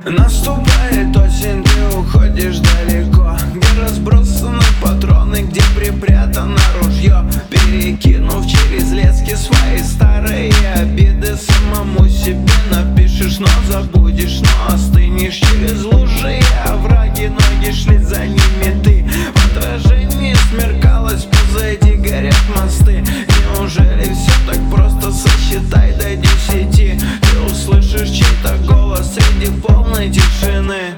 Наступает осень, ты уходишь далеко, где разбросаны патроны, где припрятано ружье. Перекинув через лески свои старые обиды, самому себе напишешь, но забудешь. Но остынешь через лужи и овраги, ноги шли за ними ты. В отражении смеркалось, позади горят мосты.